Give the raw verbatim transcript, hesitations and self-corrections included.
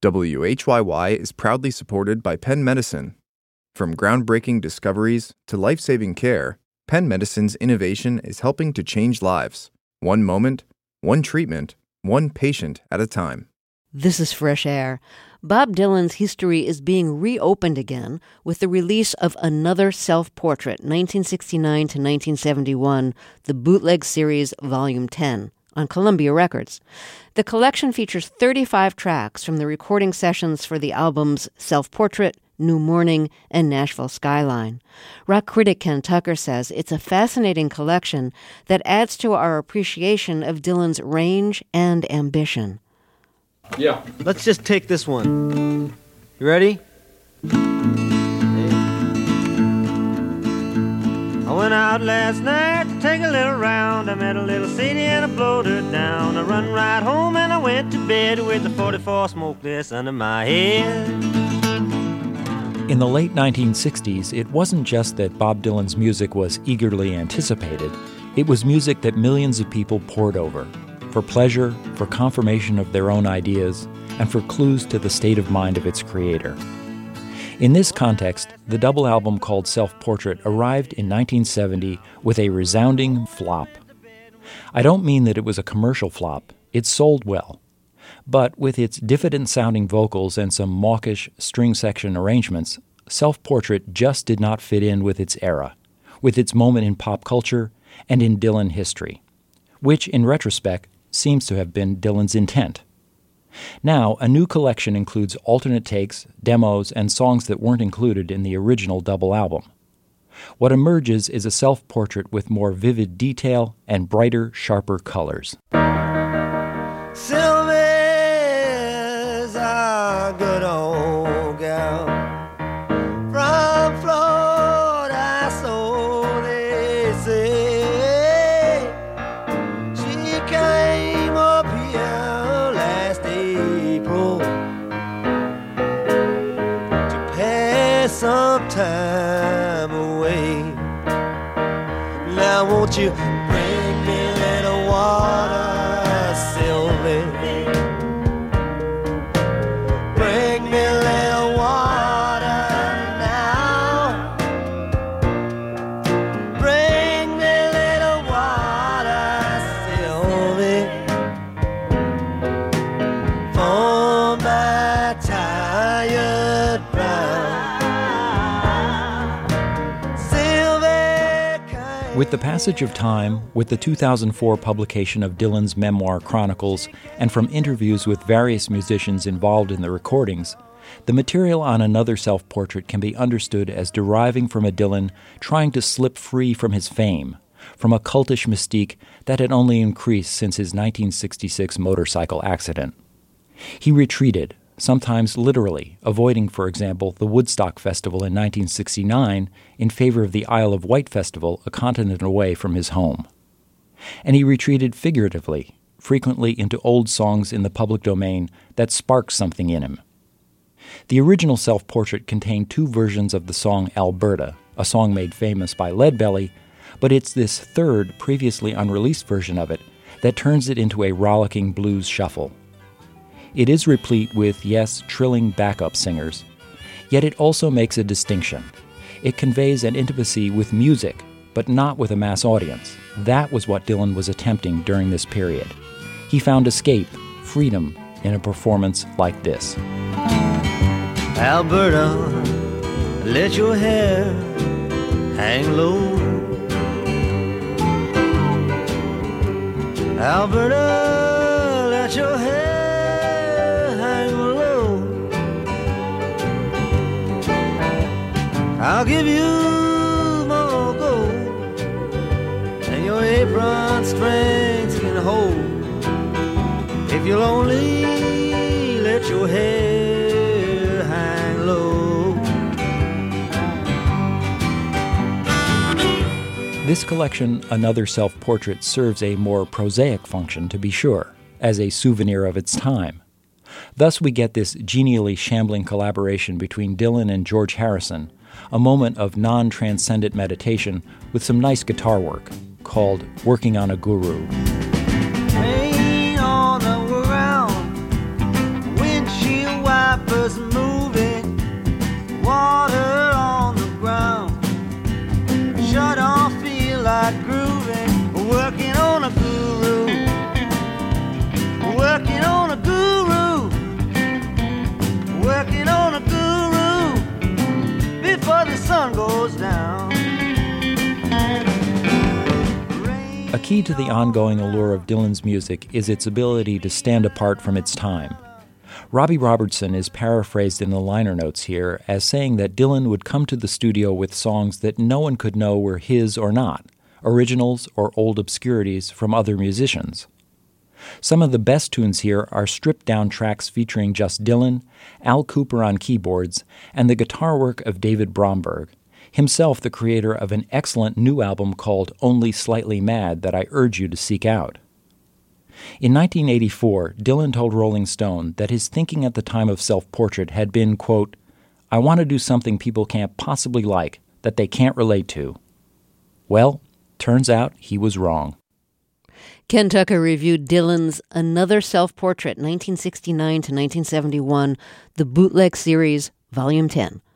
W H Y Y is proudly supported by Penn Medicine. From groundbreaking discoveries to life-saving care, Penn Medicine's innovation is helping to change lives. One moment, one treatment, one patient at a time. This is Fresh Air. Bob Dylan's history is being reopened again with the release of another self-portrait, nineteen sixty-nine to nineteen seventy-one, the Bootleg Series Volume ten, on Columbia Records. The collection features thirty-five tracks from the recording sessions for the albums Self-Portrait, New Morning, and Nashville Skyline. Rock critic Ken Tucker says it's a fascinating collection that adds to our appreciation of Dylan's range and ambition. Yeah. Let's just take this one. You ready? I went out last night to take a little round. I met a little city and I blowed her down. I run right home and I went to bed with the forty-four smokeless under my head. In the late nineteen sixties, it wasn't just that Bob Dylan's music was eagerly anticipated. It was music that millions of people pored over, for pleasure, for confirmation of their own ideas, and for clues to the state of mind of its creator. In this context, the double album called Self-Portrait arrived in nineteen seventy with a resounding flop. I don't mean that it was a commercial flop. It sold well. But with its diffident-sounding vocals and some mawkish string section arrangements, Self-Portrait just did not fit in with its era, with its moment in pop culture and in Dylan history, which, in retrospect, seems to have been Dylan's intent. Now, a new collection includes alternate takes, demos, and songs that weren't included in the original double album. What emerges is a self-portrait with more vivid detail and brighter, sharper colors. Sylvia's a good old gal from Florida, so they say. She came up here last April to pass some time away. Now won't you bring me a little water, Sylvia? Bring me a little water now. Bring me a little water, Sylvia, for my tired brow. Sylvia came. With the passage of time, with the two thousand four publication of Dylan's memoir Chronicles, and from interviews with various musicians involved in the recordings, the material on another self-portrait can be understood as deriving from a Dylan trying to slip free from his fame, from a cultish mystique that had only increased since his nineteen sixty-six motorcycle accident. He retreated, sometimes literally, avoiding, for example, the Woodstock Festival in nineteen sixty-nine in favor of the Isle of Wight Festival a continent away from his home. And he retreated figuratively, frequently into old songs in the public domain that sparked something in him. The original self-portrait contained two versions of the song Alberta, a song made famous by Leadbelly, but it's this third, previously unreleased version of it that turns it into a rollicking blues shuffle. It is replete with, yes, trilling backup singers, yet it also makes a distinction. It conveys an intimacy with music, but not with a mass audience. That was what Dylan was attempting during this period. He found escape, freedom, in a performance like this. Alberta, let your hair hang low. Alberta, let your hair hang low. I'll give you more gold than your apron strings can hold, if you'll only let your hair hang low. This collection, Another Self-Portrait, serves a more prosaic function, to be sure, as a souvenir of its time. Thus we get this genially shambling collaboration between Dylan and George Harrison, a moment of non-transcendent meditation with some nice guitar work, called Working on a Guru. Rain on the ground, windshield wide. key to the ongoing allure of Dylan's music is its ability to stand apart from its time. Robbie Robertson is paraphrased in the liner notes here as saying that Dylan would come to the studio with songs that no one could know were his or not, originals or old obscurities from other musicians. Some of the best tunes here are stripped-down tracks featuring just Dylan, Al Kooper on keyboards, and the guitar work of David Bromberg, himself the creator of an excellent new album called Only Slightly Mad that I urge you to seek out. In nineteen eighty-four, Dylan told Rolling Stone that his thinking at the time of Self-Portrait had been, quote, "I want to do something people can't possibly like, that they can't relate to." Well, turns out he was wrong. Ken Tucker reviewed Dylan's Another Self-Portrait, nineteen sixty-nine to nineteen seventy-one, the Bootleg Series, Volume ten.